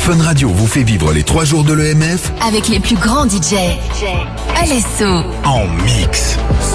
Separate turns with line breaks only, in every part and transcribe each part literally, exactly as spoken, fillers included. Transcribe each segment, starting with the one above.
Fun Radio vous fait vivre les trois jours de l'E M F
avec les plus grands D J. Alesso
en mix.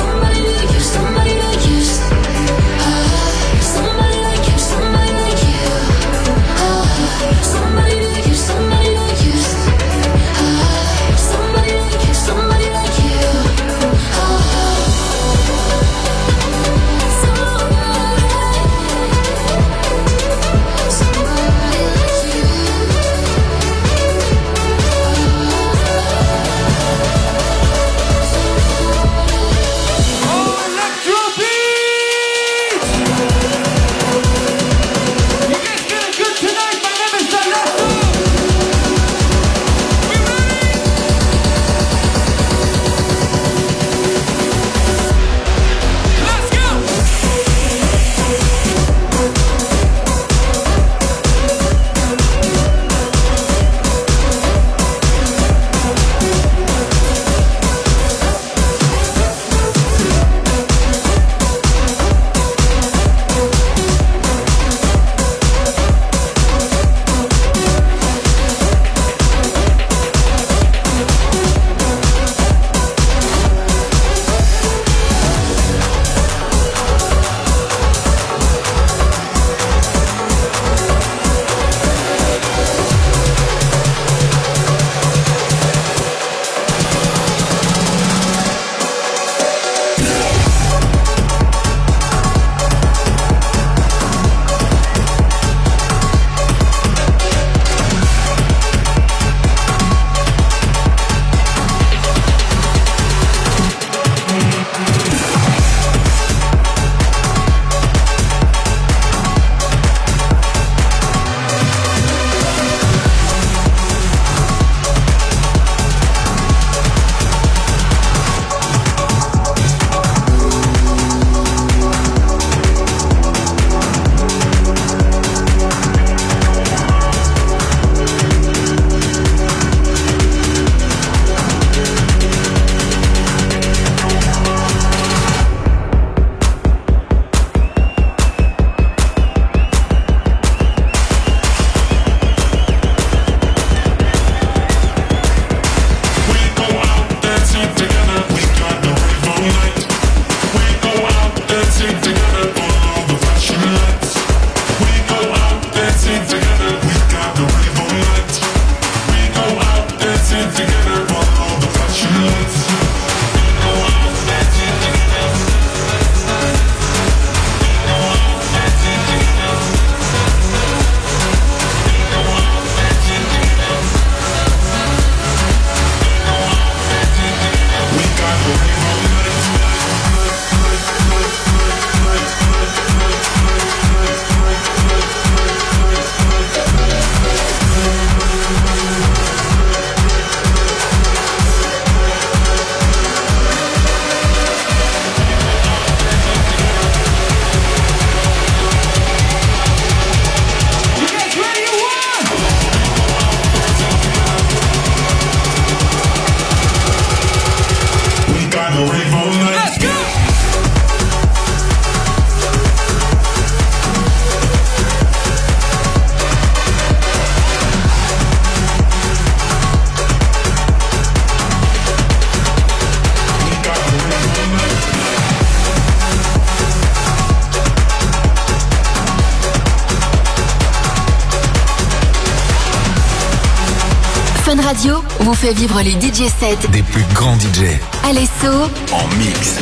Fun Radio vous fait vivre les D J sets
des plus grands D J.
Alesso
en mix.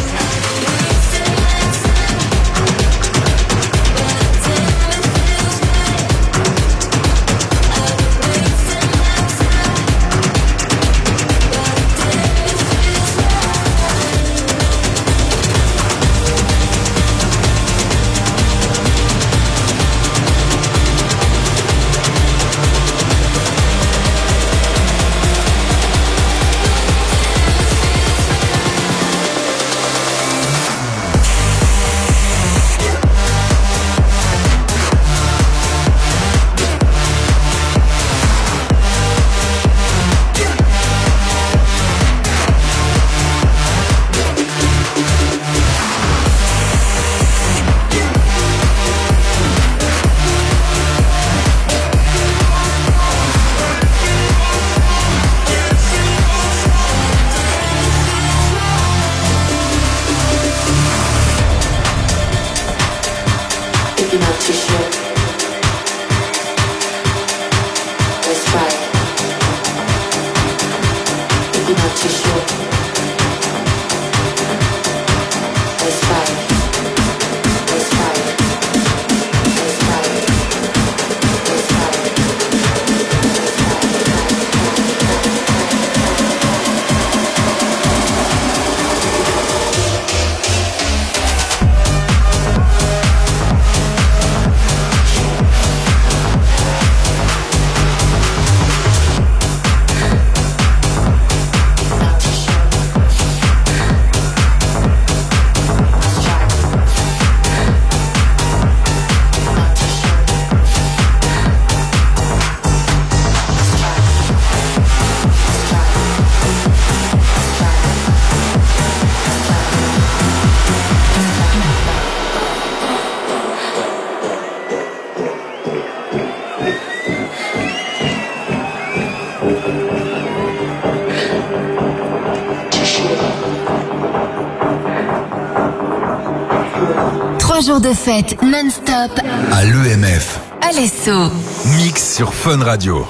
trois jours de fête non-stop
à l'E M F.
Alesso.
Mix sur Fun Radio.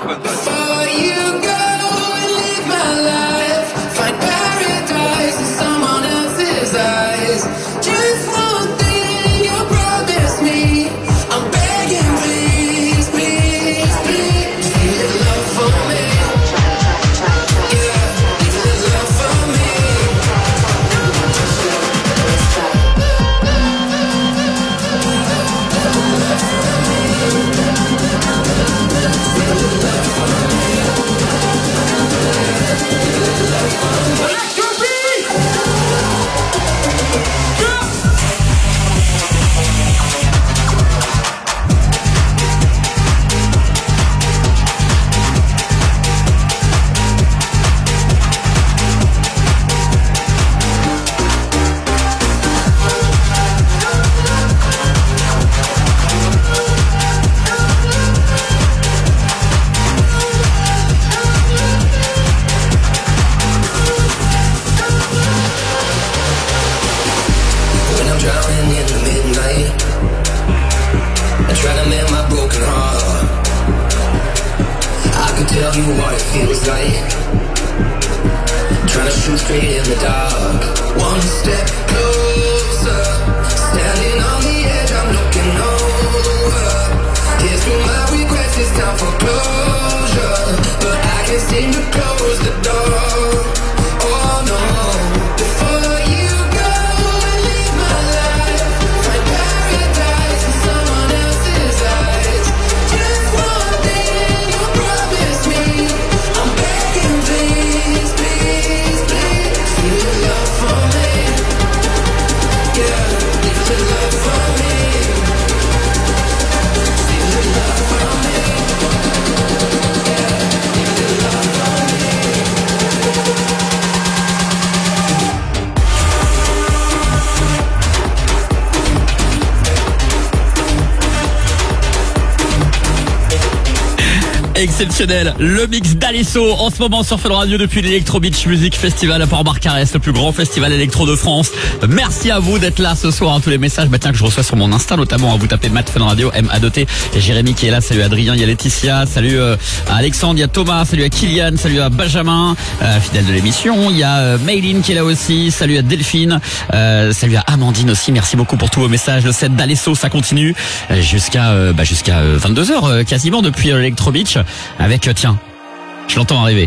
Exceptionnel, le mix d'Alesso en ce moment sur Fun Radio depuis l'Electro Beach Music Festival à Port-Barcarès, le plus grand festival électro de France. Merci à vous d'être là ce soir, hein, tous les messages bah tiens, que je reçois sur mon Insta notamment, hein, vous tapez Matt Fun Radio, M A D T, et Jérémy qui est là, salut Adrien, il y a Laetitia, salut euh, à Alexandre, il y a Thomas, salut à Kylian, salut à Benjamin, euh, fidèle de l'émission, il y a euh, Mayline qui est là aussi, salut à Delphine, euh, salut à Amandine aussi, merci beaucoup pour tous vos messages. Le set d'Alesso ça continue euh, jusqu'à euh, bah, jusqu'à euh, vingt-deux heures euh, quasiment depuis euh, l'Electro Beach. Avec, tiens, je l'entends arriver.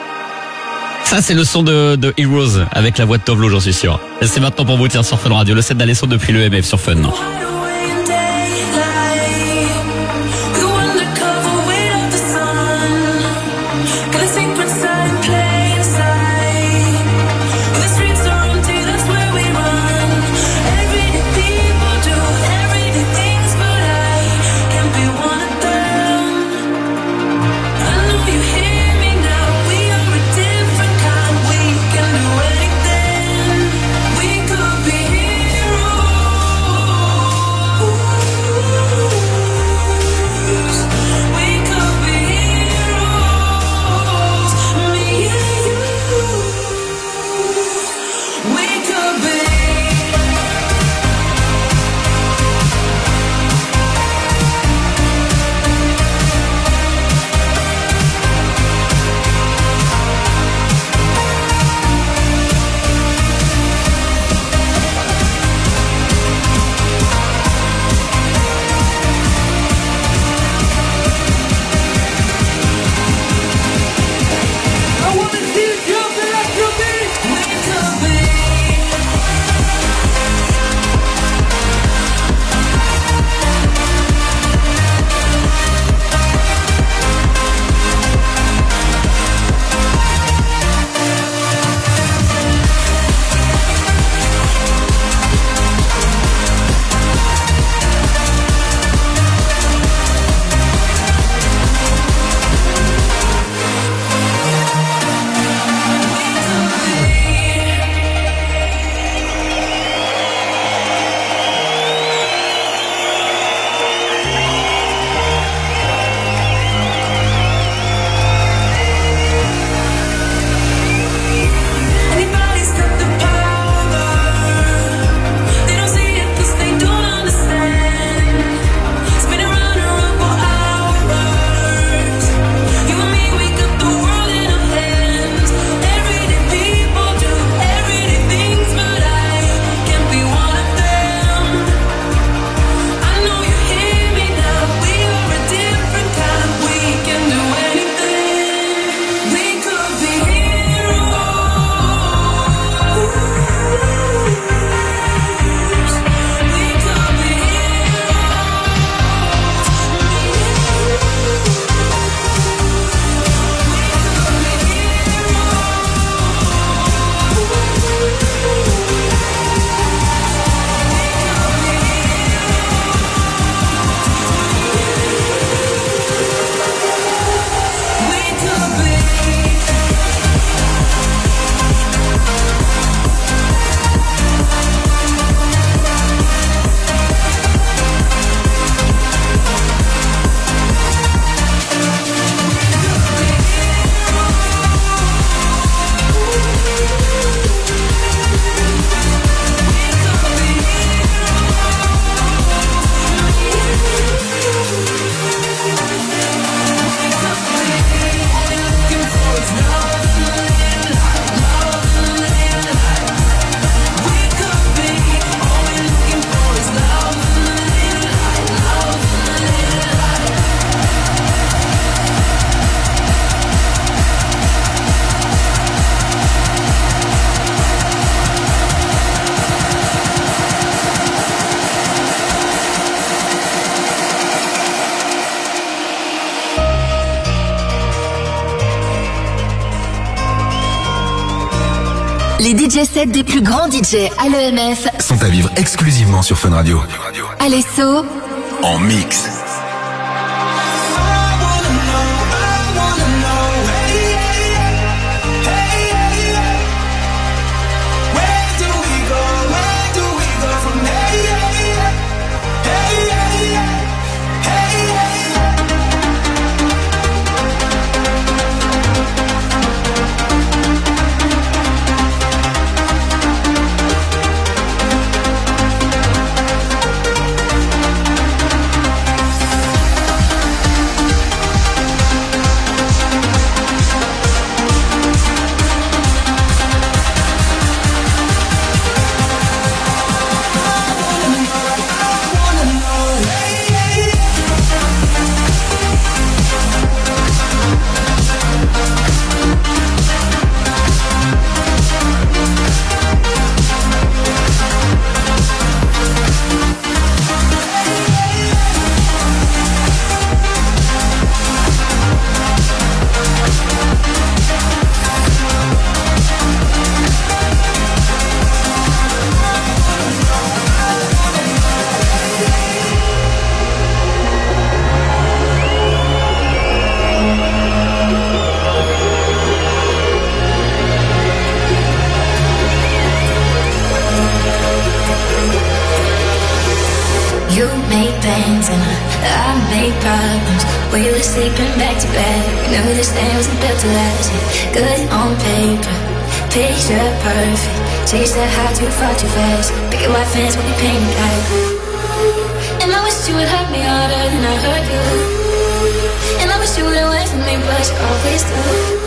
Ça, c'est le son de, de Heroes avec la voix de Tovlo, j'en suis sûr. Et c'est maintenant pour vous, tiens, sur Fun Radio. Le set d'Alesso depuis l'E M F sur Fun.
We could be heroes.
D J sets des plus grands D J à l'E M F
sont à vivre exclusivement sur Fun Radio.
Alesso
En mix.
Sleeping back to back, we knew this thing wasn't built to last. Good on paper, picture perfect. Chase that high too far too fast. Picket white fence when we painted black. And I wish you would hurt me harder than I hurt you. And I wish you would away from me, but you always do.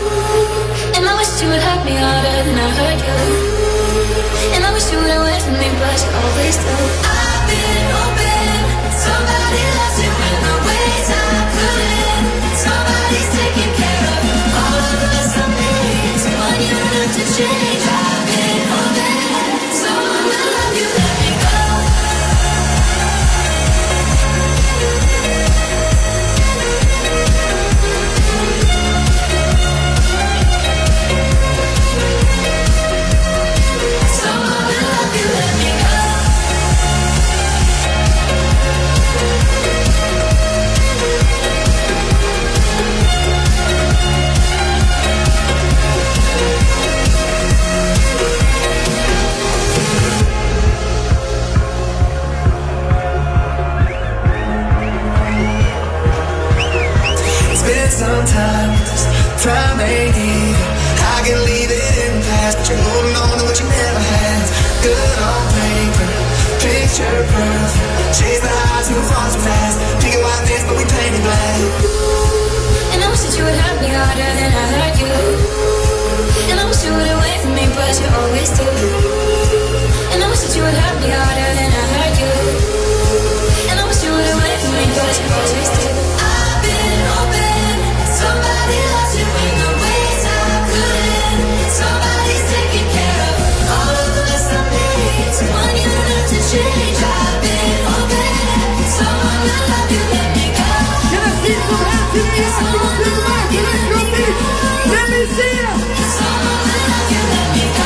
And I wish you would hurt me harder than I hurt you. And I wish you would away from me, but you always do. I've been hoping somebody loves you in the ways I couldn't. Somebody's taking care of all of us I need. Someone you don't have to change. I've been hoping someone will love you, let me go. Someone will love you, let me go.
Some time, time ain't easy. I can leave it in the past, but you're holding on to what you never had. Good on paper, picture perfect. Chase the highs too far too fast. Picking white fence, but we painted black.
And I wish that you would hurt me harder than I hurt you. And I wish you would away from me, but you always do. And I wish that you would hurt me harder than I hurt you. And I wish you would away from me, but you always do. I've been hoping somebody loves you in the ways I couldn't. Somebody's taking care of all of the mess I made. Someone you don't have to change. I've been hoping someone will love you, let me go.
Can I see some hands in the air? Someone will love you, let me go. Let me see you.
Someone will love you, let me go.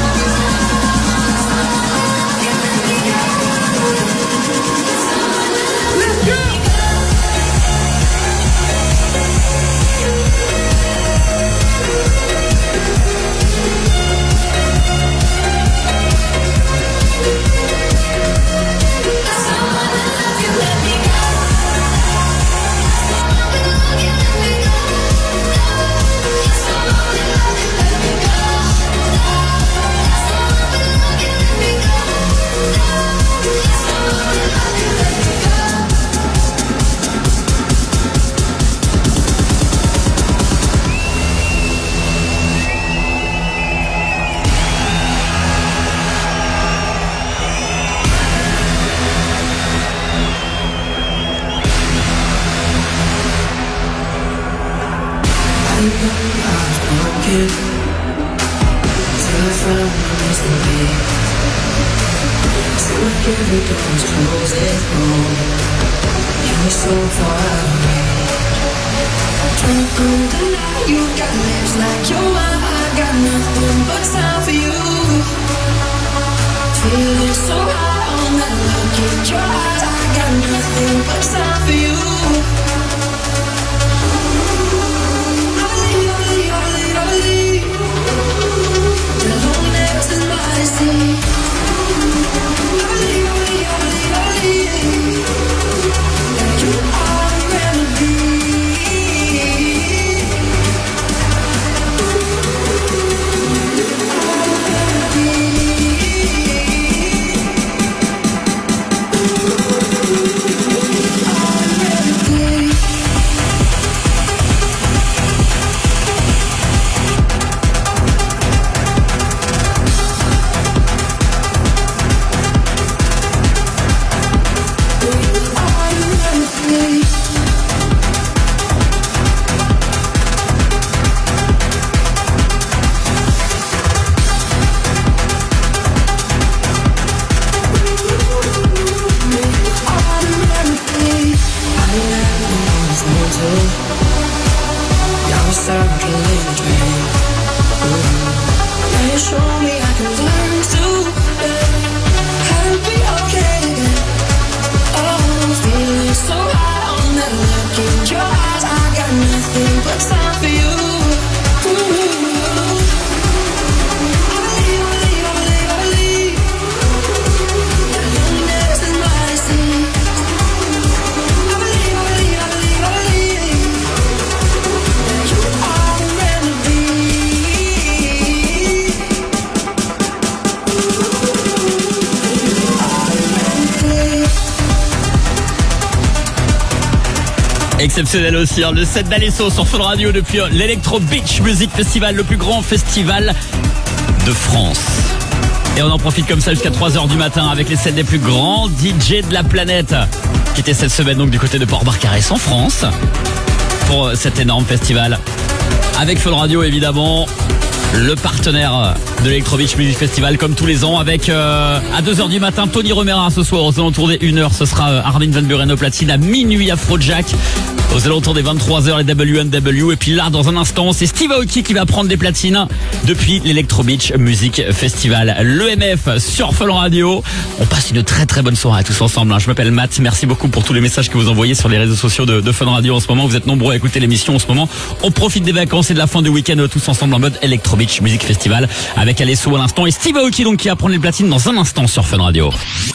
Let's go.
You got lips like you're my heart.
got nothing but time for you. Feeling so high on that look in your eyes. I got nothing but time for you. I believe, I believe, I believe, I believe the loneliness is medicine. I believe, I believe, I believe, I believe that you are the remedy.
Exceptionnel aussi, hein, le set d'Alesso sur Fun Radio depuis l'Electro Beach Music Festival, le plus grand festival de France. Et on en profite comme ça jusqu'à trois heures du matin avec les sets des plus grands D J de la planète qui étaient cette semaine donc du côté de Port-Barcarès en France pour cet énorme festival. Avec Fun Radio évidemment, le partenaire de l'Electro Beach Music Festival comme tous les ans avec euh, à deux heures du matin Tony Romera ce soir aux alentours des une heure, ce sera euh, Armin van Buuren au platine, à minuit Afrojack, aux alentours des vingt-trois heures les W N W, et puis là dans un instant c'est Steve Aoki qui va prendre des platines depuis l'Electro Beach Music Festival, l'E M F sur Fun Radio. On passe une très très bonne soirée tous ensemble, hein. Je m'appelle Matt, merci beaucoup pour tous les messages que vous envoyez sur les réseaux sociaux de, de Fun Radio en ce moment, vous êtes nombreux à écouter l'émission en ce moment, on profite des vacances et de la fin du week-end tous ensemble en mode Electro Beach Music Festival avec Alesso à l'instant et Steve Aoki donc qui va prendre les platines dans un instant sur Fun Radio.